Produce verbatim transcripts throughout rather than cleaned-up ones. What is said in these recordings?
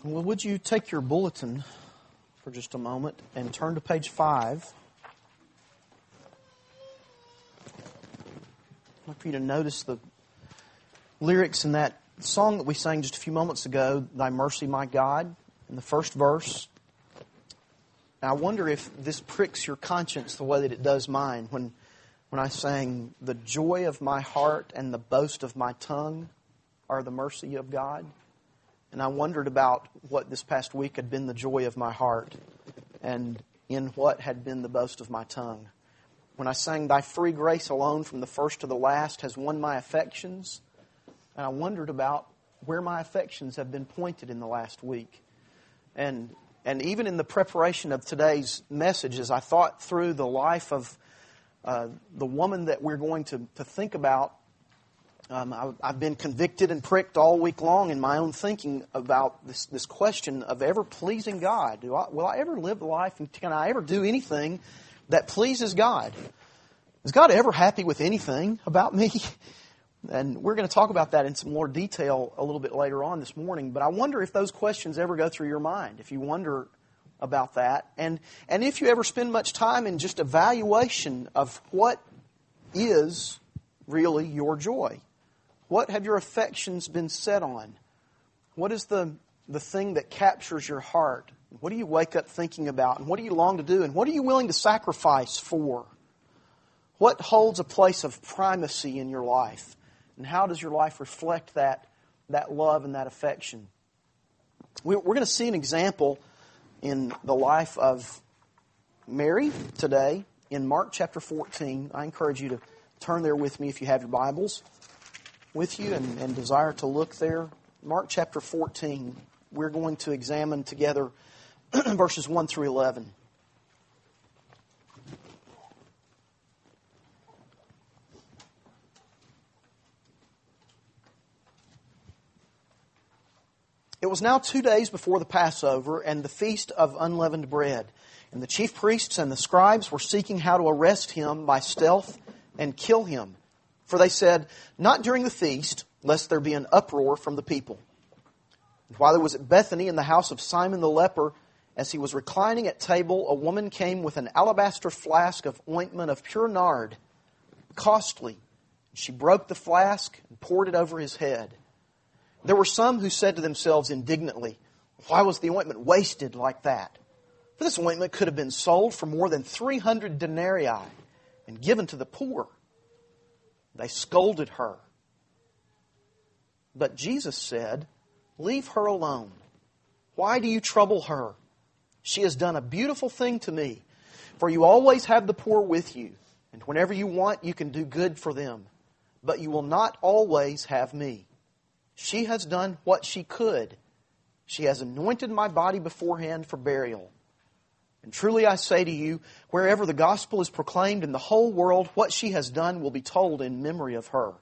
Well, would you take your bulletin for just a moment and turn to page five? I'd like for you to notice the lyrics in that song that we sang just a few moments ago, Thy Mercy, My God, in the first verse. And I wonder if this pricks your conscience the way that it does mine when, when I sang, The joy of my heart and the boast of my tongue are the mercy of God. And I wondered about what this past week had been the joy of my heart and in what had been the boast of my tongue. When I sang, Thy free grace alone from the first to the last has won my affections. And I wondered about where my affections have been pointed in the last week. And and even in the preparation of today's message, as I thought through the life of uh, the woman that we're going to, to think about, Um, I, I've been convicted and pricked all week long in my own thinking about this, this question of ever pleasing God. Do I, will I ever live a life and can I ever do anything that pleases God? Is God ever happy with anything about me? And we're going to talk about that in some more detail a little bit later on this morning. But I wonder if those questions ever go through your mind, if you wonder about that. And, and if you ever spend much time in just evaluation of what is really your joy. What have your affections been set on? What is the, the thing that captures your heart? What do you wake up thinking about? And what do you long to do? And what are you willing to sacrifice for? What holds a place of primacy in your life? And how does your life reflect that, that love and that affection? We, we're going to see an example in the life of Mary today in Mark chapter fourteen. I encourage you to turn there with me if you have your Bibles with you and, and desire to look there. Mark chapter fourteen, we're going to examine together verses one through eleven. It was now two days before the Passover and the feast of unleavened bread. And the chief priests and the scribes were seeking how to arrest him by stealth and kill him. For they said, Not during the feast, lest there be an uproar from the people. And while he was at Bethany in the house of Simon the leper, as he was reclining at table, a woman came with an alabaster flask of ointment of pure nard, costly. She broke the flask and poured it over his head. There were some who said to themselves indignantly, Why was the ointment wasted like that? For this ointment could have been sold for more than three hundred denarii and given to the poor. They scolded her. But Jesus said, Leave her alone. Why do you trouble her? She has done a beautiful thing to me. For you always have the poor with you, and whenever you want, you can do good for them. But you will not always have me. She has done what she could. She has anointed my body beforehand for burial. And truly I say to you, wherever the gospel is proclaimed in the whole world, what she has done will be told in memory of her.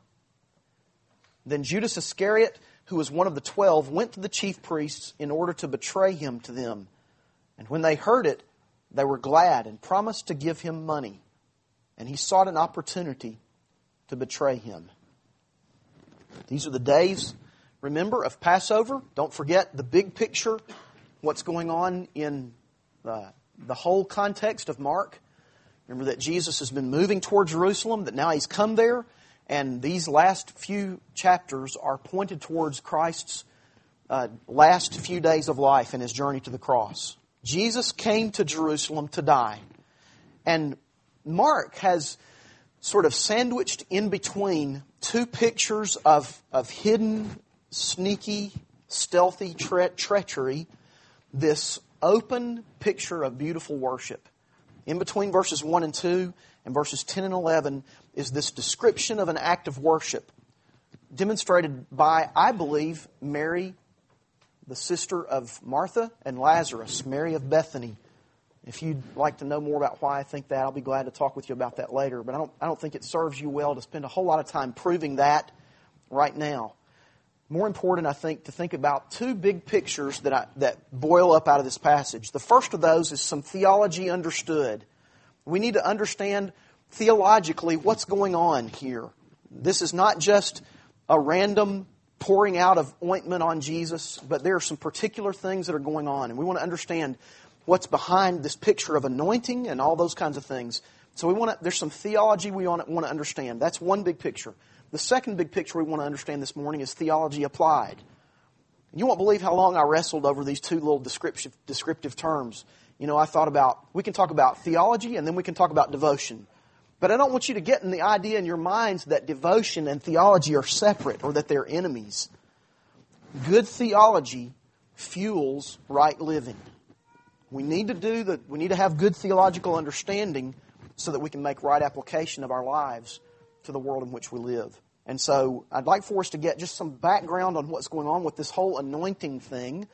Then Judas Iscariot, who was one of the twelve, went to the chief priests in order to betray him to them. And when they heard it, they were glad and promised to give him money. And he sought an opportunity to betray him. These are the days, remember, of Passover. Don't forget the big picture, what's going on in the The whole context of Mark. Remember that Jesus has been moving toward Jerusalem, that now He's come there, and these last few chapters are pointed towards Christ's uh, last few days of life and His journey to the cross. Jesus came to Jerusalem to die. And Mark has sort of sandwiched in between two pictures of, of hidden, sneaky, stealthy tre- treachery, this open picture of beautiful worship. In between verses one and two and verses ten and eleven is this description of an act of worship demonstrated by, I believe, Mary, the sister of Martha and Lazarus, Mary of Bethany. If you'd like to know more about why I think that, I'll be glad to talk with you about that later. But I don't, I don't think it serves you well to spend a whole lot of time proving that right now. More important, I think, to think about two big pictures that I, that boil up out of this passage. The first of those is some theology understood. We need to understand theologically what's going on here. This is not just a random pouring out of ointment on Jesus, but there are some particular things that are going on, and we want to understand what's behind this picture of anointing and all those kinds of things. So we want to, there's some theology we want to, want to understand. That's one big picture. The second big picture we want to understand this morning is theology applied. You won't believe how long I wrestled over these two little descriptive, descriptive terms. You know, I thought about, we can talk about theology and then we can talk about devotion. But I don't want you to get in the idea in your minds that devotion and theology are separate or that they're enemies. Good theology fuels right living. We need to do the, we need to have good theological understanding so that we can make right application of our lives to the world in which we live. And so I'd like for us to get just some background on what's going on with this whole anointing thing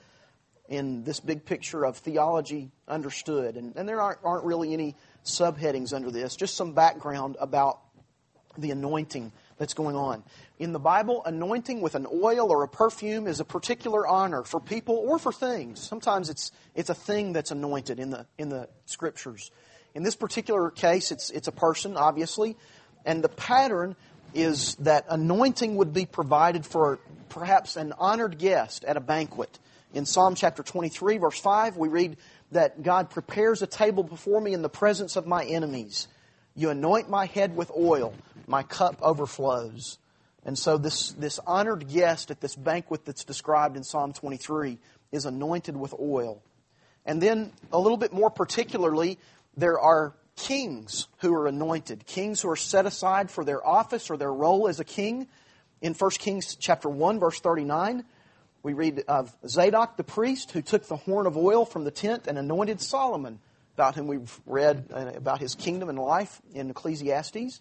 in this big picture of theology understood. And, and there aren't, aren't really any subheadings under this, just some background about the anointing that's going on. In the Bible, anointing with an oil or a perfume is a particular honor for people or for things. Sometimes it's it's a thing that's anointed in the in the Scriptures. In this particular case, it's it's a person, obviously, and the pattern is that anointing would be provided for perhaps an honored guest at a banquet. In Psalm chapter twenty-three, verse five, we read that God prepares a table before me in the presence of my enemies. You anoint my head with oil, my cup overflows. And so this, this honored guest at this banquet that's described in Psalm twenty-three is anointed with oil. And then a little bit more particularly, there are kings who are anointed. Kings who are set aside for their office or their role as a king. In First Kings chapter one, verse thirty-nine, we read of Zadok the priest who took the horn of oil from the tent and anointed Solomon, about whom we've read about his kingdom and life in Ecclesiastes.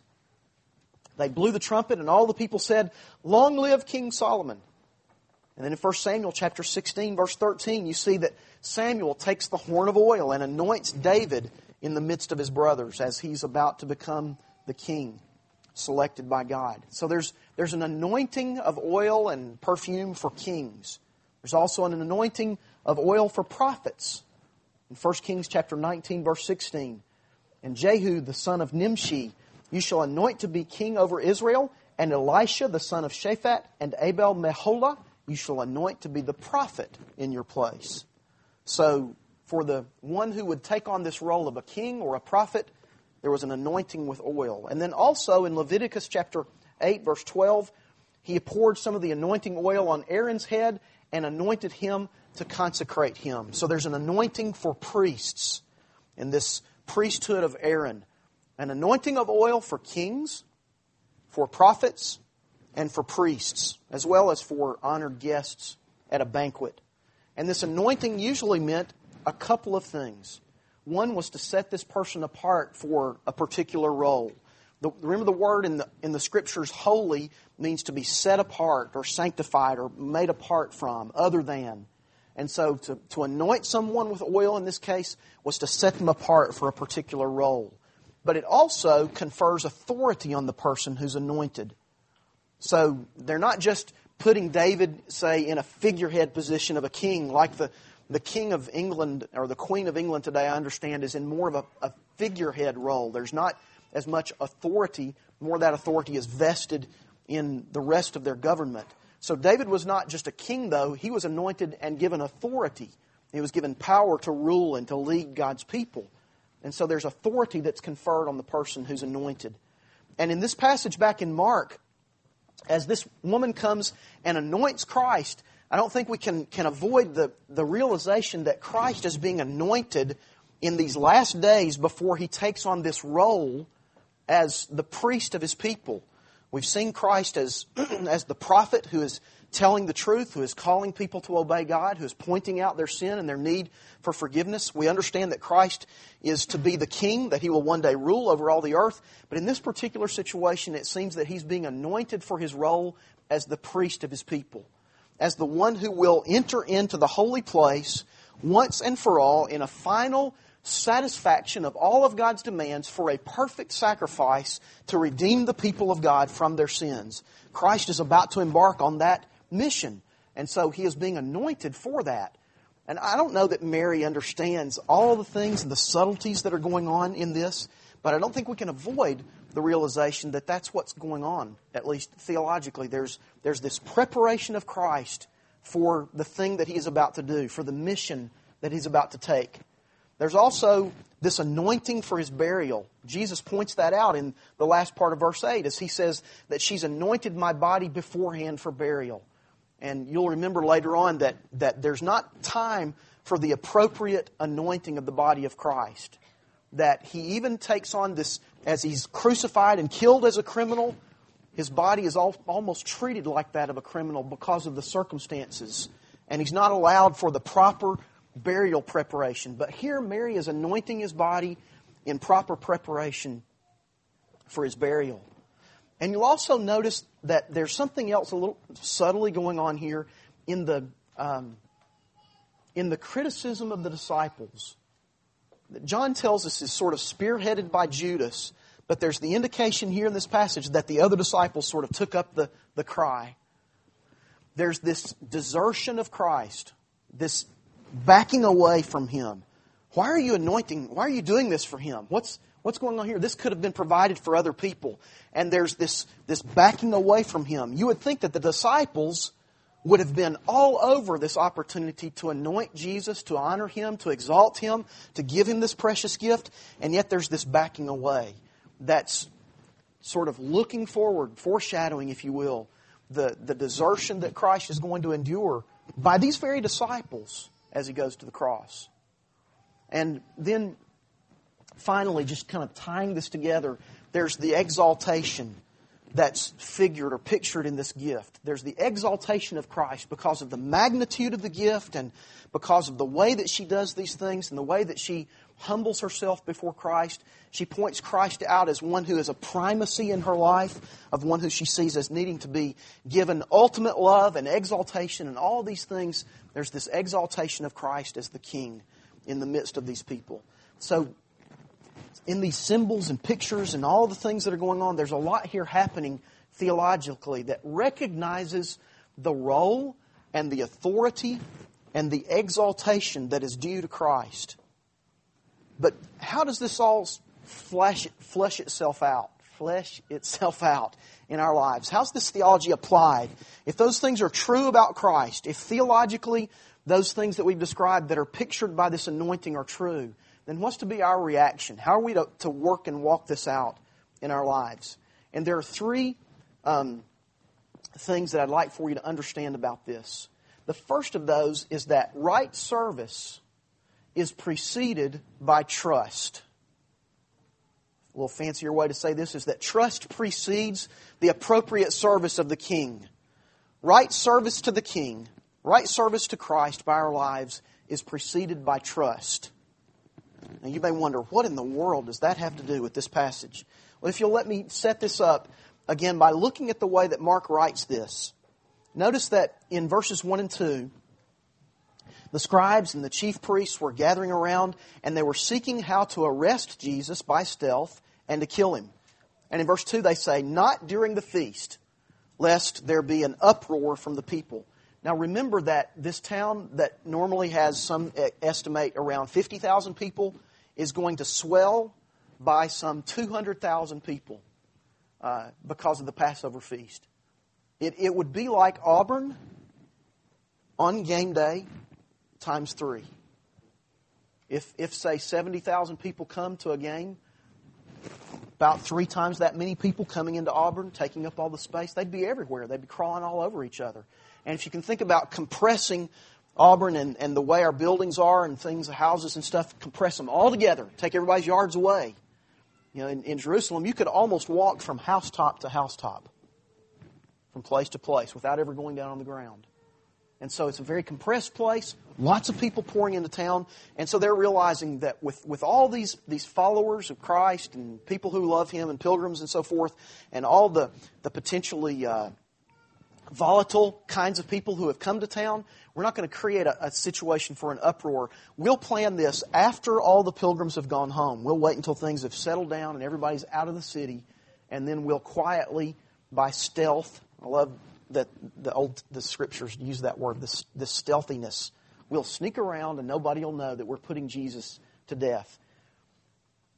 They blew the trumpet and all the people said, "Long live King Solomon." And then in First Samuel chapter sixteen, verse thirteen, you see that Samuel takes the horn of oil and anoints David in the midst of his brothers as he's about to become the king selected by God. So there's there's an anointing of oil and perfume for kings. There's also an anointing of oil for prophets. In First Kings chapter nineteen, verse sixteen, and Jehu the son of Nimshi you shall anoint to be king over Israel, and Elisha the son of Shaphat and Abel Meholah you shall anoint to be the prophet in your place. So for the one who would take on this role of a king or a prophet, there was an anointing with oil. And then also in Leviticus chapter eight, verse twelve, he poured some of the anointing oil on Aaron's head and anointed him to consecrate him. So there's an anointing for priests in this priesthood of Aaron. An anointing of oil for kings, for prophets, and for priests, as well as for honored guests at a banquet. And this anointing usually meant a couple of things. One was to set this person apart for a particular role. The, remember the word in the in the Scriptures, holy, means to be set apart or sanctified or made apart from, other than. And so to, to anoint someone with oil in this case was to set them apart for a particular role. But it also confers authority on the person who's anointed. So they're not just putting David, say, in a figurehead position of a king, like the, the King of England or the Queen of England today, I understand, is in more of a, a figurehead role. There's not as much authority, more of that authority is vested in the rest of their government. So David was not just a king, though. He was anointed and given authority. He was given power to rule and to lead God's people. And so there's authority that's conferred on the person who's anointed. And in this passage back in Mark, as this woman comes and anoints Christ, I don't think we can, can avoid the, the realization that Christ is being anointed in these last days before He takes on this role as the priest of His people. We've seen Christ as, as the prophet who is telling the truth, who is calling people to obey God, who is pointing out their sin and their need for forgiveness. We understand that Christ is to be the king, that He will one day rule over all the earth. But in this particular situation, it seems that He's being anointed for His role as the priest of His people, as the one who will enter into the holy place once and for all in a final satisfaction of all of God's demands for a perfect sacrifice to redeem the people of God from their sins. Christ is about to embark on that mission, and so He is being anointed for that. And I don't know that Mary understands all the things and the subtleties that are going on in this, but I don't think we can avoid the realization that that's what's going on, at least theologically. There's, there's this preparation of Christ for the thing that He is about to do, for the mission that He's about to take. There's also this anointing for His burial. Jesus points that out in the last part of verse eight as He says that she's anointed my body beforehand for burial. And you'll remember later on that, that there's not time for the appropriate anointing of the body of Christ. That He even takes on this, as He's crucified and killed as a criminal, His body is all, almost treated like that of a criminal because of the circumstances. And He's not allowed for the proper burial preparation. But here Mary is anointing His body in proper preparation for His burial. And you'll also notice that there's something else a little subtly going on here in the um, in the criticism of the disciples. That John tells us is sort of spearheaded by Judas, but there's the indication here in this passage that the other disciples sort of took up the, the cry. There's this desertion of Christ, this backing away from Him. Why are you anointing? Why are you doing this for Him? What's what's going on here? This could have been provided for other people. And there's this, this backing away from Him. You would think that the disciples would have been all over this opportunity to anoint Jesus, to honor Him, to exalt Him, to give Him this precious gift. And yet there's this backing away that's sort of looking forward, foreshadowing, if you will, the, the desertion that Christ is going to endure by these very disciples as He goes to the cross. And then finally, just kind of tying this together, there's the exaltation that's figured or pictured in this gift. There's the exaltation of Christ because of the magnitude of the gift and because of the way that she does these things and the way that she humbles herself before Christ. She points Christ out as one who has a primacy in her life, of one who she sees as needing to be given ultimate love and exaltation and all these things. There's this exaltation of Christ as the King in the midst of these people. So in these symbols and pictures and all the things that are going on, there's a lot here happening theologically that recognizes the role and the authority and the exaltation that is due to Christ. But how does this all flesh, flesh itself out? Flesh itself out in our lives. How's this theology applied? If those things are true about Christ, if theologically those things that we've described that are pictured by this anointing are true, then what's to be our reaction? How are we to, to work and walk this out in our lives? And there are three um, things that I'd like for you to understand about this. The first of those is that right service is preceded by trust. A little fancier way to say this is that trust precedes the appropriate service of the King. Right service to the King, right service to Christ by our lives is preceded by trust. Now you may wonder, what in the world does that have to do with this passage? Well, if you'll let me set this up again by looking at the way that Mark writes this. Notice that in verses one and two, the scribes and the chief priests were gathering around and they were seeking how to arrest Jesus by stealth and to kill Him. And in verse two they say, not during the feast, lest there be an uproar from the people. Now remember that this town that normally has some estimate around fifty thousand people is going to swell by some two hundred thousand people uh, because of the Passover feast. It, it would be like Auburn on game day times three. If, if say, seventy thousand people come to a game, about three times that many people coming into Auburn, taking up all the space, they'd be everywhere. They'd be crawling all over each other. And if you can think about compressing Auburn and, and the way our buildings are and things, houses and stuff, compress them all together, take everybody's yards away. You know, in, in Jerusalem, you could almost walk from housetop to housetop, from place to place, without ever going down on the ground. And so it's a very compressed place, lots of people pouring into town, and so they're realizing that with, with all these, these followers of Christ and people who love Him and pilgrims and so forth, and all the, the potentially uh, volatile kinds of people who have come to town, we're not going to create a, a situation for an uproar. We'll plan this after all the pilgrims have gone home. We'll wait until things have settled down and everybody's out of the city, and then we'll quietly, by stealth, I love that the old the scriptures use that word, this, this stealthiness. We'll sneak around and nobody will know that we're putting Jesus to death.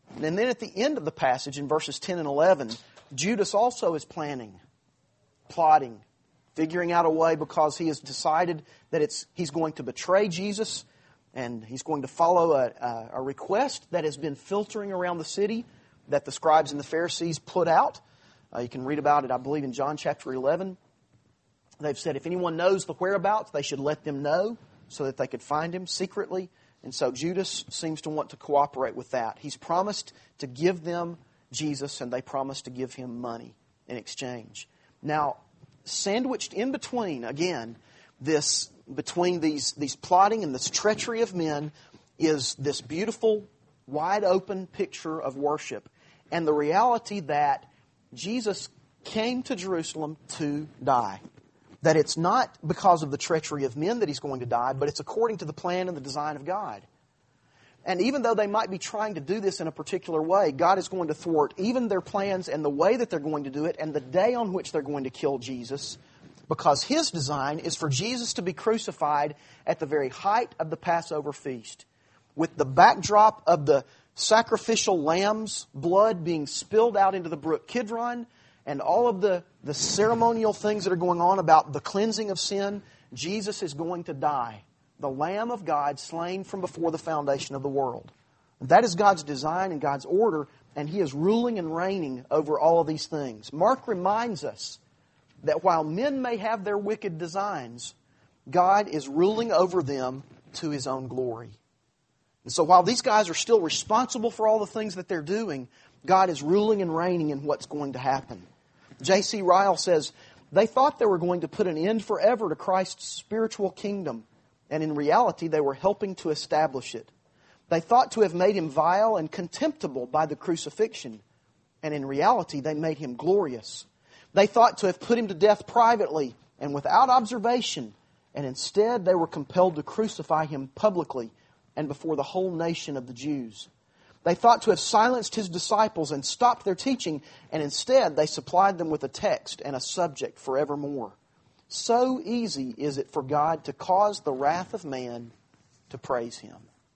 And then at the end of the passage in verses ten and eleven, Judas also is planning, plotting, figuring out a way because he has decided that it's he's going to betray Jesus and he's going to follow a, a, a request that has been filtering around the city that the scribes and the Pharisees put out. Uh, you can read about it, I believe, in John chapter eleven. They've said if anyone knows the whereabouts, they should let them know so that they could find him secretly. And so Judas seems to want to cooperate with that. He's promised to give them Jesus, and they promise to give him money in exchange. Now, sandwiched in between, again, this between these, these plotting and this treachery of men is this beautiful, wide open picture of worship and the reality that Jesus came to Jerusalem to die. That it's not because of the treachery of men that he's going to die, but it's according to the plan and the design of God. And even though they might be trying to do this in a particular way, God is going to thwart even their plans and the way that they're going to do it and the day on which they're going to kill Jesus, because His design is for Jesus to be crucified at the very height of the Passover feast, with the backdrop of the sacrificial lamb's blood being spilled out into the brook Kidron, and all of the, the ceremonial things that are going on about the cleansing of sin. Jesus is going to die, the Lamb of God slain from before the foundation of the world. That is God's design and God's order, and He is ruling and reigning over all of these things. Mark reminds us that while men may have their wicked designs, God is ruling over them to His own glory. And so while these guys are still responsible for all the things that they're doing, God is ruling and reigning in what's going to happen. J C Ryle says, they thought they were going to put an end forever to Christ's spiritual kingdom, and in reality they were helping to establish it. They thought to have made Him vile and contemptible by the crucifixion, and in reality they made Him glorious. They thought to have put Him to death privately and without observation, and instead they were compelled to crucify Him publicly and before the whole nation of the Jews. They thought to have silenced His disciples and stopped their teaching, and instead they supplied them with a text and a subject forevermore. So easy is it for God to cause the wrath of man to praise Him.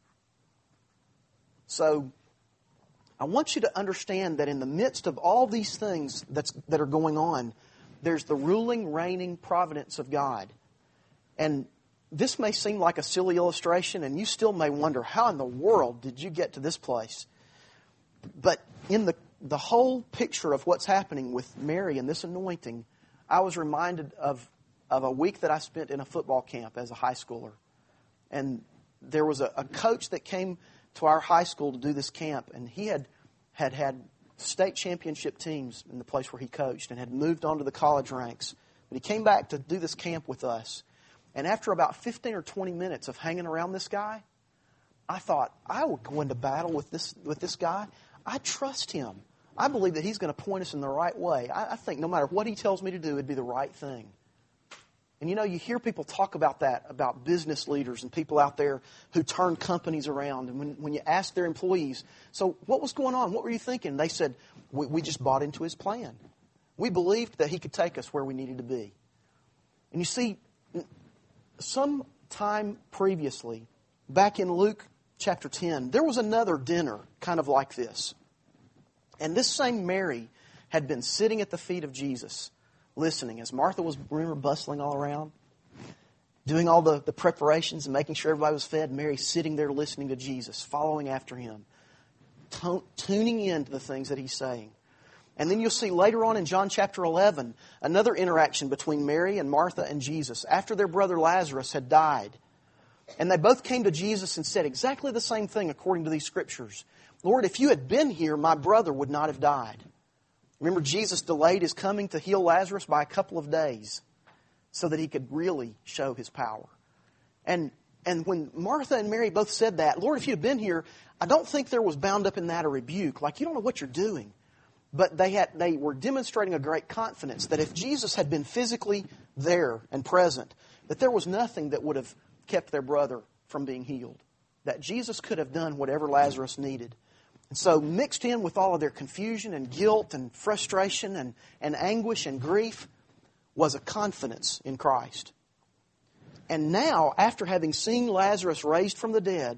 So, I want you to understand that in the midst of all these things that's, that are going on, there's the ruling, reigning providence of God. And this may seem like a silly illustration, and you still may wonder, how in the world did you get to this place? But in the, the whole picture of what's happening with Mary and this anointing, I was reminded of, of a week that I spent in a football camp as a high schooler. And there was a, a coach that came to our high school to do this camp, and he had had, had state championship teams in the place where he coached and had moved on to the college ranks. But he came back to do this camp with us. And after about fifteen or twenty minutes of hanging around this guy, I thought, I will go into battle with this with this guy. I trust him. I believe that he's going to point us in the right way. I, I think no matter what he tells me to do, it'd be the right thing. And you know, you hear people talk about that, about business leaders and people out there who turn companies around. And when, when you ask their employees, so what was going on? What were you thinking? They said, we, we just bought into his plan. We believed that he could take us where we needed to be. And you see, some time previously, back in Luke chapter ten, there was another dinner kind of like this. And this same Mary had been sitting at the feet of Jesus, listening as Martha was, remember, bustling all around, doing all the, the preparations and making sure everybody was fed. Mary sitting there listening to Jesus, following after Him, to, tuning in to the things that He's saying. And then you'll see later on in John chapter eleven, another interaction between Mary and Martha and Jesus after their brother Lazarus had died. And they both came to Jesus and said exactly the same thing according to these scriptures. Lord, if you had been here, my brother would not have died. Remember, Jesus delayed His coming to heal Lazarus by a couple of days so that He could really show His power. And, and when Martha and Mary both said that, Lord, if you had been here, I don't think there was bound up in that a rebuke. Like, you don't know what you're doing. But they had they were demonstrating a great confidence that if Jesus had been physically there and present, that there was nothing that would have kept their brother from being healed. That Jesus could have done whatever Lazarus needed. And so mixed in with all of their confusion and guilt and frustration and, and anguish and grief was a confidence in Christ. And now, after having seen Lazarus raised from the dead,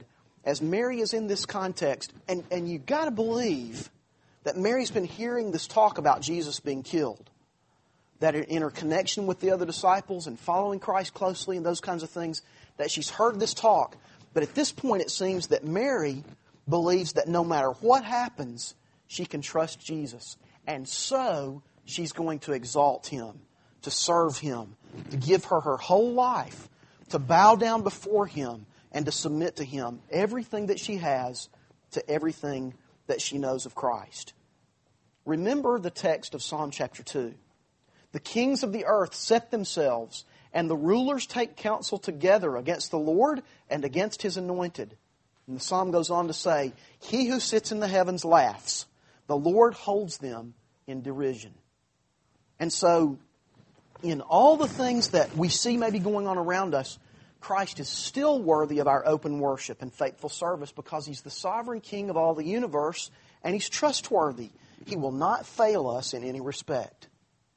as Mary is in this context, and, and you've got to believe that Mary's been hearing this talk about Jesus being killed. That in her connection with the other disciples and following Christ closely and those kinds of things, that she's heard this talk. But at this point it seems that Mary believes that no matter what happens, she can trust Jesus. And so she's going to exalt Him, to serve Him, to give her her whole life, to bow down before Him and to submit to Him everything that she has to everything that she knows of Christ. Remember the text of Psalm chapter two. The kings of the earth set themselves, and the rulers take counsel together against the Lord and against His anointed. And the psalm goes on to say, He who sits in the heavens laughs. The Lord holds them in derision. And so, in all the things that we see maybe going on around us, Christ is still worthy of our open worship and faithful service because He's the sovereign King of all the universe and He's trustworthy. He will not fail us in any respect.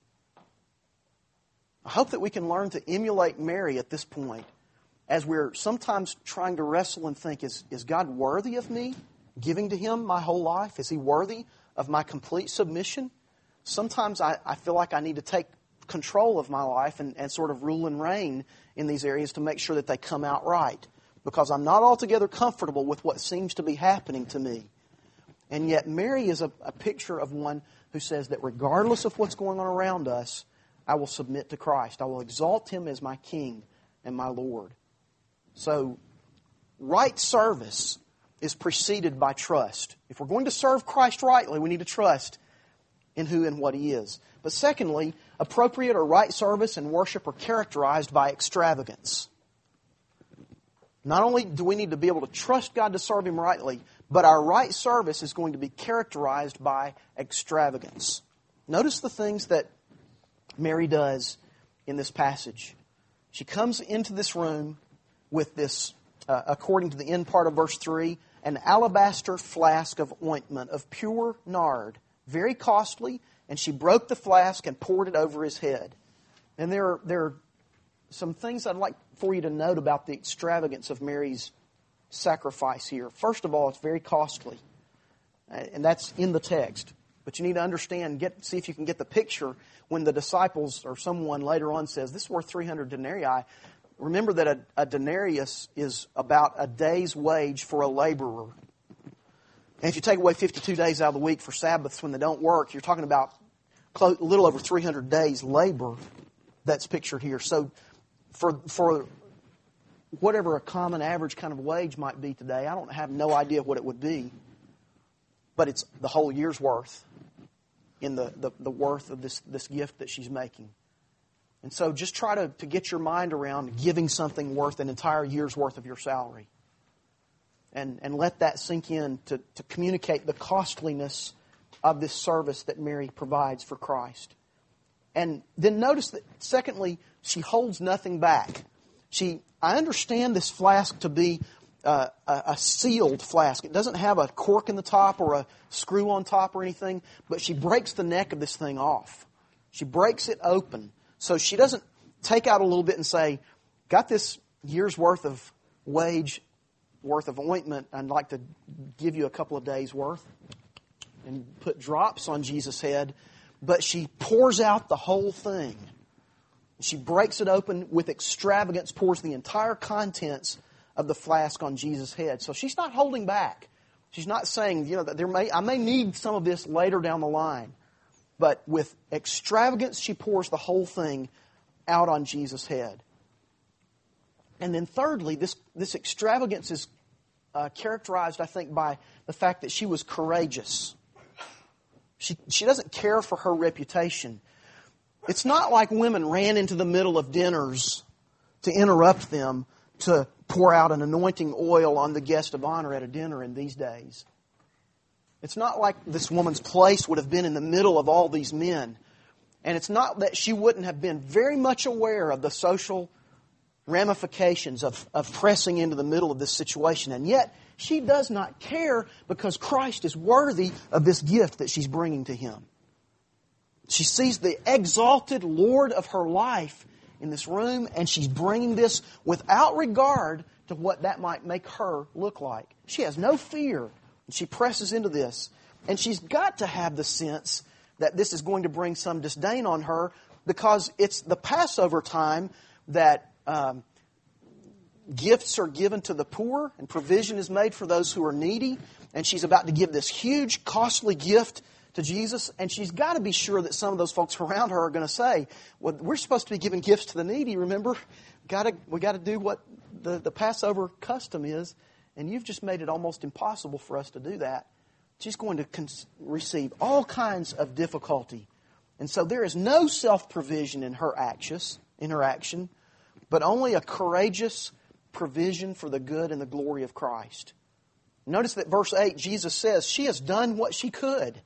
I hope that we can learn to emulate Mary at this point as we're sometimes trying to wrestle and think, is, is God worthy of me giving to Him my whole life? Is He worthy of my complete submission? Sometimes I, I feel like I need to take control of my life and, and sort of rule and reign in these areas to make sure that they come out right, because I'm not altogether comfortable with what seems to be happening to me. And yet Mary is a, a picture of one who says that regardless of what's going on around us, I will submit to Christ. I will exalt Him as my King and my Lord. So, right service is preceded by trust. If we're going to serve Christ rightly, we need to trust in who and what He is. But secondly, appropriate or right service and worship are characterized by extravagance. Not only do we need to be able to trust God to serve Him rightly, but our right service is going to be characterized by extravagance. Notice the things that Mary does in this passage. She comes into this room with this, uh, according to the end part of verse three, an alabaster flask of ointment of pure nard, very costly, and she broke the flask and poured it over His head. And there are, there are some things I'd like for you to note about the extravagance of Mary's sacrifice here. First of all, it's very costly, and that's in the text. But you need to understand, get see if you can get the picture when the disciples or someone later on says, this is worth three hundred denarii. Remember that a, a denarius is about a day's wage for a laborer. And if you take away fifty-two days out of the week for Sabbaths when they don't work, you're talking about a little over three hundred days labor that's pictured here. So for for whatever a common average kind of wage might be today, I don't have no idea what it would be. But it's the whole year's worth in the, the, the worth of this, this gift that she's making. And so just try to, to get your mind around giving something worth an entire year's worth of your salary. And, and let that sink in to, to communicate the costliness of this service that Mary provides for Christ. And then notice that, secondly, she holds nothing back. She, I understand this flask to be uh, a, a sealed flask. It doesn't have a cork in the top or a screw on top or anything, but she breaks the neck of this thing off. She breaks it open. So she doesn't take out a little bit and say, got this year's worth of wage, worth of ointment, I'd like to give you a couple of days' worth, and put drops on Jesus' head. But she pours out the whole thing. She breaks it open with extravagance, pours the entire contents of the flask on Jesus' head. So she's not holding back. She's not saying, you know, that there may I may need some of this later down the line. But with extravagance, she pours the whole thing out on Jesus' head. And then thirdly, this, this extravagance is uh, characterized, I think, by the fact that she was courageous. She, she doesn't care for her reputation. It's not like women ran into the middle of dinners to interrupt them to pour out an anointing oil on the guest of honor at a dinner in these days. It's not like this woman's place would have been in the middle of all these men. And it's not that she wouldn't have been very much aware of the social ramifications of, of pressing into the middle of this situation. And yet, she does not care because Christ is worthy of this gift that she's bringing to Him. She sees the exalted Lord of her life in this room, and she's bringing this without regard to what that might make her look like. She has no fear, and she presses into this. And she's got to have the sense that this is going to bring some disdain on her, because it's the Passover time that um, gifts are given to the poor and provision is made for those who are needy. And she's about to give this huge, costly gift to Jesus. And she's got to be sure that some of those folks around her are going to say, well, we're supposed to be giving gifts to the needy, remember? Got to, we got to do what the, the Passover custom is. And you've just made it almost impossible for us to do that. She's going to cons- receive all kinds of difficulty. And so there is no self-provision in her actions, in her action, but only a courageous provision for the good and the glory of Christ. Notice that verse eight, Jesus says, she has done what she could.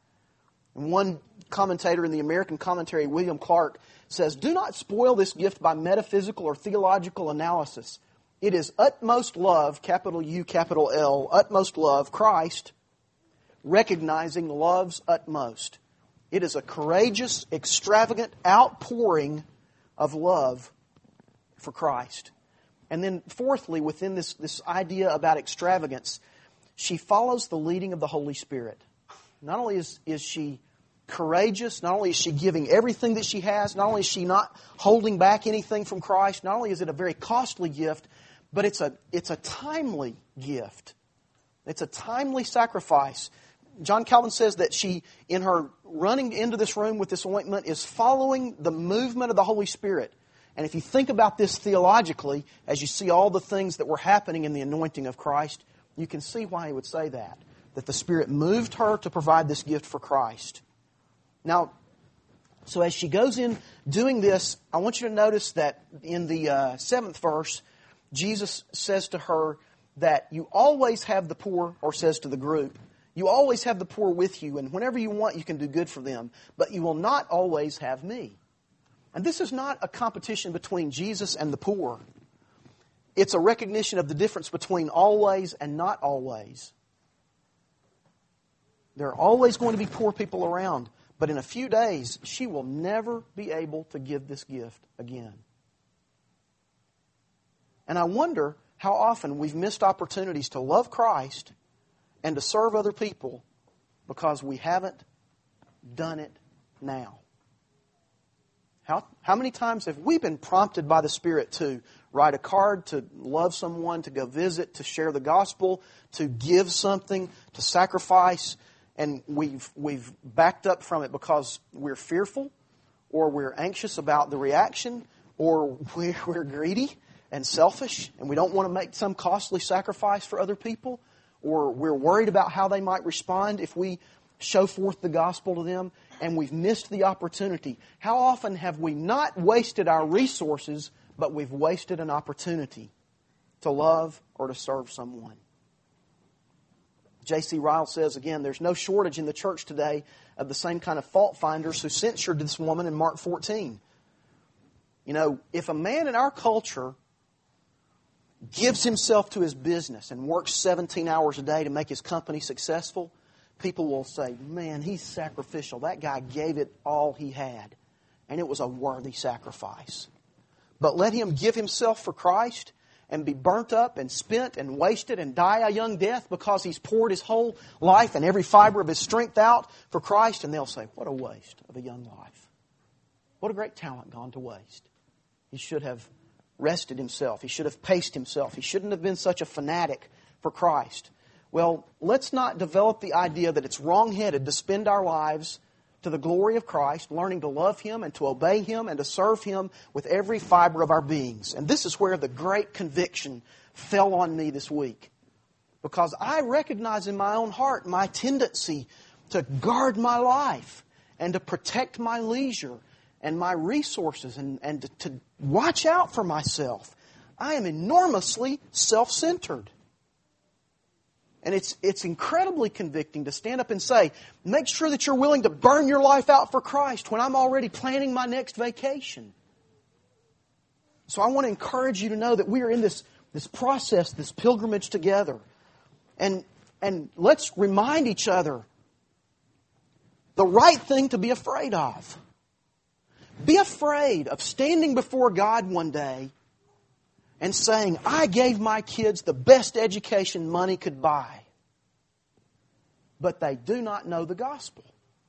And one commentator in the American commentary, William Clark, says, do not spoil this gift by metaphysical or theological analysis. It is utmost love, capital U, capital L, utmost love, Christ, recognizing love's utmost. It is a courageous, extravagant outpouring of love for Christ. And then fourthly, within this, this idea about extravagance, she follows the leading of the Holy Spirit. Not only is, is she courageous, not only is she giving everything that she has, not only is she not holding back anything from Christ, not only is it a very costly gift, but it's a, it's a timely gift. It's a timely sacrifice. John Calvin says that she, in her running into this room with this ointment, is following the movement of the Holy Spirit. And if you think about this theologically, as you see all the things that were happening in the anointing of Christ, you can see why he would say that. That the Spirit moved her to provide this gift for Christ. Now, so as she goes in doing this, I want you to notice that in the uh, seventh verse, Jesus says to her that you always have the poor, or says to the group, you always have the poor with you, and whenever you want, you can do good for them, but you will not always have me. And this is not a competition between Jesus and the poor. It's a recognition of the difference between always and not always. There are always going to be poor people around, but in a few days, she will never be able to give this gift again. And I wonder how often we've missed opportunities to love Christ and to serve other people because we haven't done it now. How, how many times have we been prompted by the Spirit to write a card, to love someone, to go visit, to share the gospel, to give something, to sacrifice, and we've we've backed up from it because we're fearful, or we're anxious about the reaction, or we're, we're greedy and selfish, and we don't want to make some costly sacrifice for other people, or we're worried about how they might respond if we show forth the gospel to them, and we've missed the opportunity. How often have we not wasted our resources, but we've wasted an opportunity to love or to serve someone? J C Ryle says, again, there's no shortage in the church today of the same kind of fault finders who censured this woman in Mark fourteen. You know, if a man in our culture gives himself to his business and works seventeen hours a day to make his company successful, people will say, man, he's sacrificial. That guy gave it all he had, and it was a worthy sacrifice. But let him give himself for Christ and be burnt up and spent and wasted and die a young death because he's poured his whole life and every fiber of his strength out for Christ, and they'll say, what a waste of a young life. What a great talent gone to waste. He should have rested himself. He should have paced himself. He shouldn't have been such a fanatic for Christ. Well, let's not develop the idea that it's wrong-headed to spend our lives to the glory of Christ, learning to love Him and to obey Him and to serve Him with every fiber of our beings. And this is where the great conviction fell on me this week. Because I recognize in my own heart my tendency to guard my life and to protect my leisure and my resources and, and to, to watch out for myself. I am enormously self-centered. And it's it's incredibly convicting to stand up and say, make sure that you're willing to burn your life out for Christ when I'm already planning my next vacation. So I want to encourage you to know that we are in this, this process, this pilgrimage together. And, and let's remind each other the right thing to be afraid of. Be afraid of standing before God one day and saying, I gave my kids the best education money could buy, but they do not know the gospel.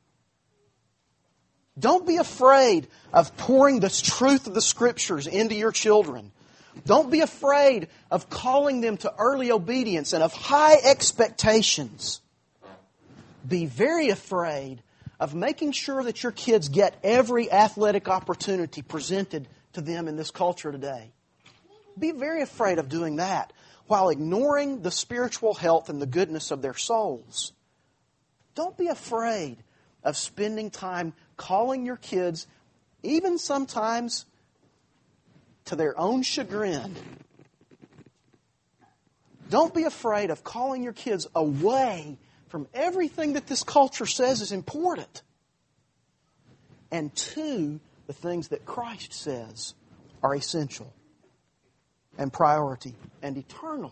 Don't be afraid of pouring the truth of the Scriptures into your children. Don't be afraid of calling them to early obedience and of high expectations. Be very afraid of making sure that your kids get every athletic opportunity presented to them in this culture today. Be very afraid of doing that while ignoring the spiritual health and the goodness of their souls. Don't be afraid of spending time calling your kids, even sometimes to their own chagrin. Don't be afraid of calling your kids away from everything that this culture says is important and to the things that Christ says are essential and priority and eternal.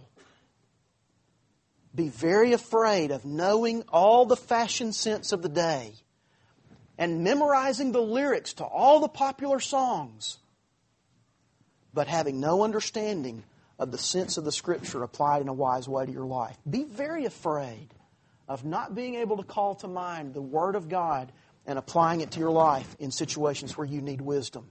Be very afraid of knowing all the fashion sense of the day and memorizing the lyrics to all the popular songs, but having no understanding of the sense of the Scripture applied in a wise way to your life. Be very afraid of not being able to call to mind the Word of God and applying it to your life in situations where you need wisdom.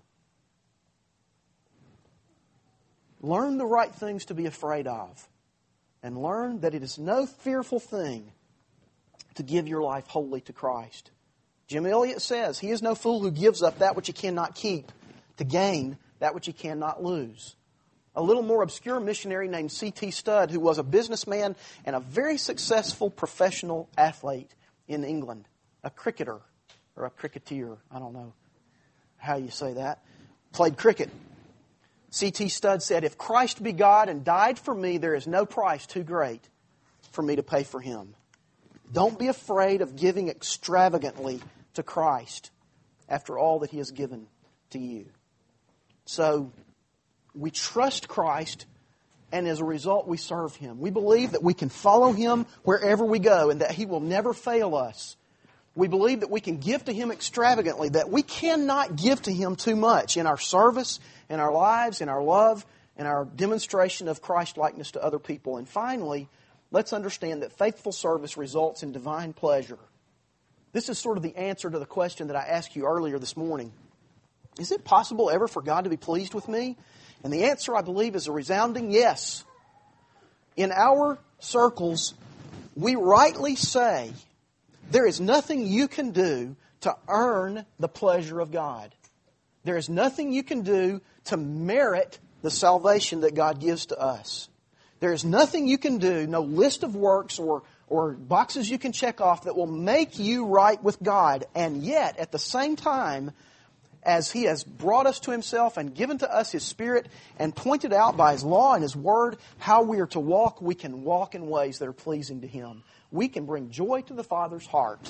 Learn the right things to be afraid of, and learn that it is no fearful thing to give your life wholly to Christ. Jim Elliot says, He is no fool who gives up that which he cannot keep to gain that which he cannot lose. A little more obscure missionary named C T Studd, who was a businessman and a very successful professional athlete in England, a cricketer, or a cricketer, I don't know how you say that, played cricket. C T Studd said, if Christ be God and died for me, there is no price too great for me to pay for Him. Don't be afraid of giving extravagantly to Christ after all that He has given to you. So, we trust Christ, and as a result, we serve Him. We believe that we can follow Him wherever we go and that He will never fail us. We believe that we can give to Him extravagantly, that we cannot give to Him too much in our service, in our lives, in our love, in our demonstration of Christ-likeness to other people. And finally, let's understand that faithful service results in divine pleasure. This is sort of the answer to the question that I asked you earlier this morning. Is it possible ever for God to be pleased with me? And the answer, I believe, is a resounding yes. In our circles, we rightly say, there is nothing you can do to earn the pleasure of God. There is nothing you can do to merit the salvation that God gives to us. There is nothing you can do, no list of works or, or boxes you can check off that will make you right with God. And yet, at the same time, as He has brought us to Himself and given to us His Spirit and pointed out by His law and His Word how we are to walk, we can walk in ways that are pleasing to Him. We can bring joy to the Father's heart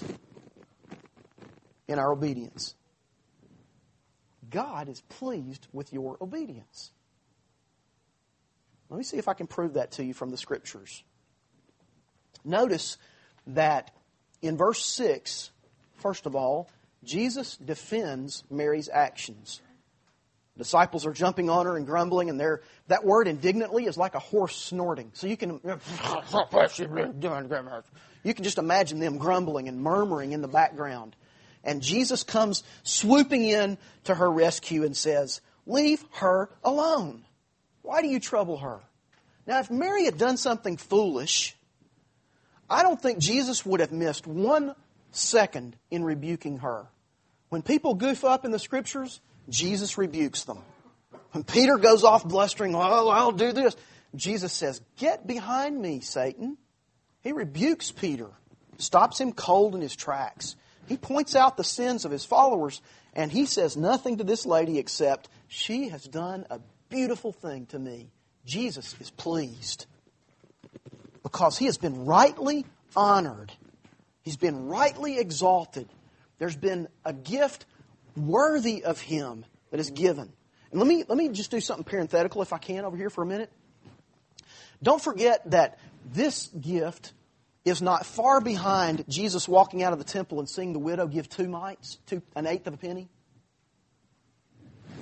in our obedience. God is pleased with your obedience. Let me see if I can prove that to you from the Scriptures. Notice that in verse six, first of all, Jesus defends Mary's actions. The disciples are jumping on her and grumbling, and they're, that word indignantly is like a horse snorting. So you can, you can just imagine them grumbling and murmuring in the background. And Jesus comes swooping in to her rescue and says, leave her alone. Why do you trouble her? Now, if Mary had done something foolish, I don't think Jesus would have missed one second in rebuking her. When people goof up in the Scriptures, Jesus rebukes them. When Peter goes off blustering, oh, I'll do this, Jesus says, get behind me, Satan. He rebukes Peter, stops him cold in his tracks. He points out the sins of his followers, and he says nothing to this lady except, she has done a beautiful thing to me. Jesus is pleased because He has been rightly honored. He's been rightly exalted. There's been a gift worthy of Him that is given. And let me, let me just do something parenthetical if I can over here for a minute. Don't forget that this gift is not far behind Jesus walking out of the temple and seeing the widow give two mites, two, an eighth of a penny.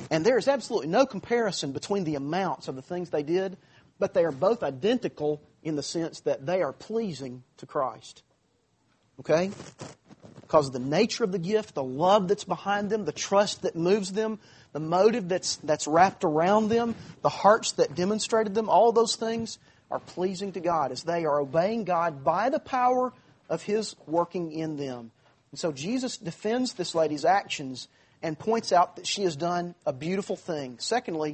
And there is absolutely no comparison between the amounts of the things they did, but they are both identical in the sense that they are pleasing to Christ. Okay? Because of the nature of the gift, the love that's behind them, the trust that moves them, the motive that's that's wrapped around them, the hearts that demonstrated them, all those things are pleasing to God as they are obeying God by the power of His working in them. And so Jesus defends this lady's actions and points out that she has done a beautiful thing. Secondly,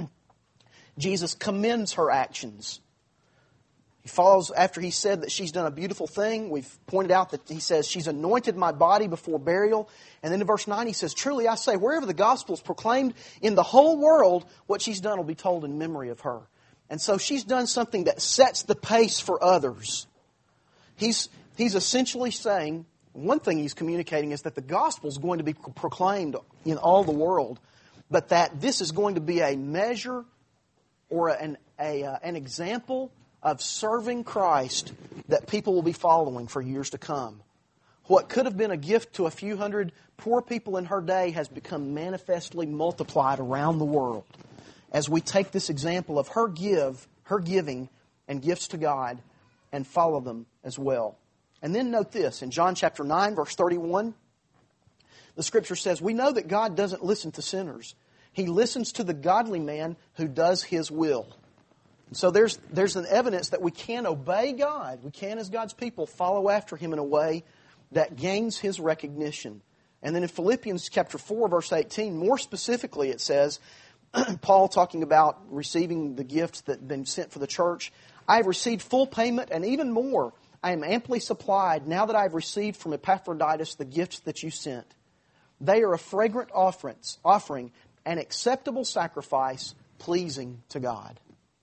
Jesus commends her actions. He follows after he said that she's done a beautiful thing. We've pointed out that he says, she's anointed my body before burial. And then in verse nine he says, truly I say, wherever the gospel is proclaimed in the whole world, what she's done will be told in memory of her. And so she's done something that sets the pace for others. He's, he's essentially saying, one thing he's communicating is that the gospel is going to be proclaimed in all the world, but that this is going to be a measure or an, a, uh, an example of serving Christ that people will be following for years to come. What could have been a gift to a few hundred poor people in her day has become manifestly multiplied around the world as we take this example of her give, her giving and gifts to God and follow them as well. And then note this, in John chapter nine, verse thirty-one, the Scripture says, we know that God doesn't listen to sinners. He listens to the godly man who does His will. So there's there's an evidence that we can obey God. We can, as God's people, follow after Him in a way that gains His recognition. And then in Philippians chapter four, verse eighteen, more specifically it says, Paul talking about receiving the gifts that have been sent for the church, I have received full payment and even more. I am amply supplied now that I have received from Epaphroditus the gifts that you sent. They are a fragrant offerings, offering, an acceptable sacrifice, pleasing to God.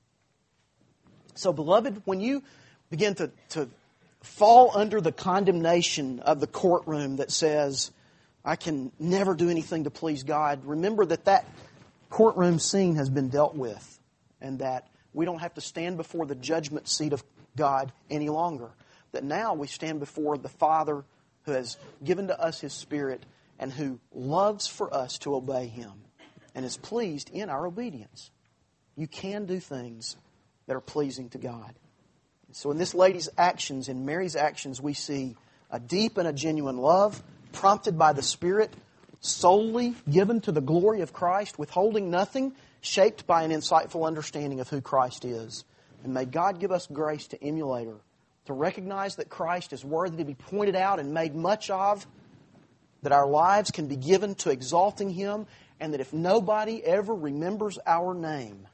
So, beloved, when you begin to, to fall under the condemnation of the courtroom that says, I can never do anything to please God, remember that that courtroom scene has been dealt with and that we don't have to stand before the judgment seat of God any longer. That now we stand before the Father who has given to us His Spirit and who loves for us to obey Him and is pleased in our obedience. You can do things that are pleasing to God. So in this lady's actions, in Mary's actions, we see a deep and a genuine love prompted by the Spirit, solely given to the glory of Christ, withholding nothing, shaped by an insightful understanding of who Christ is. And may God give us grace to emulate her, to recognize that Christ is worthy to be pointed out and made much of, that our lives can be given to exalting Him, and that if nobody ever remembers our name,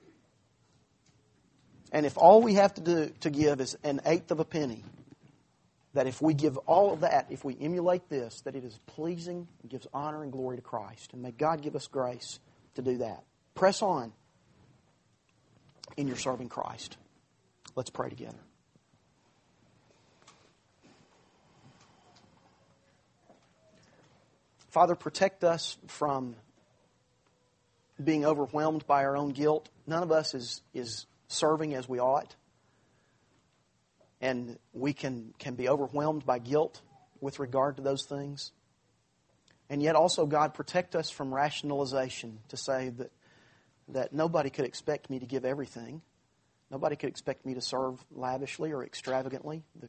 and if all we have to do to give is an eighth of a penny, that if we give all of that, if we emulate this, that it is pleasing and gives honor and glory to Christ. And may God give us grace to do that. Press on in your serving Christ. Let's pray together. Father, protect us from being overwhelmed by our own guilt. None of us is, is serving as we ought. And we can, can be overwhelmed by guilt with regard to those things. And yet also, God, protect us from rationalization to say that, that nobody could expect me to give everything. Nobody could expect me to serve lavishly or extravagantly. The,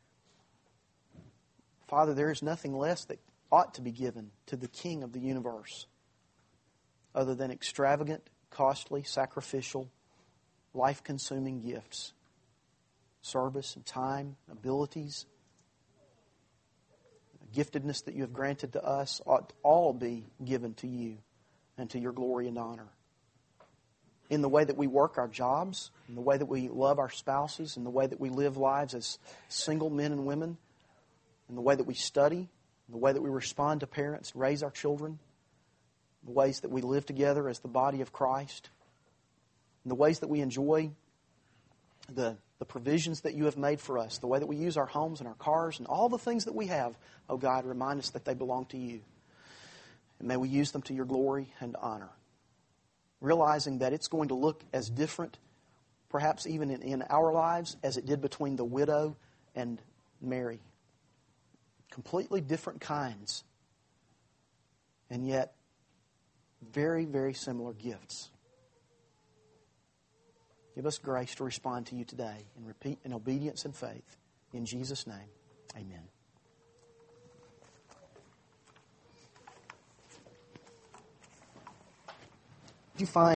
Father, there is nothing less that ought to be given to the King of the universe other than extravagant, costly, sacrificial, life-consuming gifts. Service and time, abilities, giftedness that you have granted to us ought all be given to you and to your glory and honor. In the way that we work our jobs, in the way that we love our spouses, in the way that we live lives as single men and women, in the way that we study, in the way that we respond to parents, raise our children, in the ways that we live together as the body of Christ, in the ways that we enjoy the the provisions that you have made for us, the way that we use our homes and our cars and all the things that we have, oh God, remind us that they belong to you. And may we use them to your glory and honor. Realizing that it's going to look as different, perhaps even in, in our lives, as it did between the widow and Mary. Completely different kinds. And yet, Very, very similar gifts. Give us grace to respond to you today in repeat in obedience and faith. In Jesus' name, amen. Did you find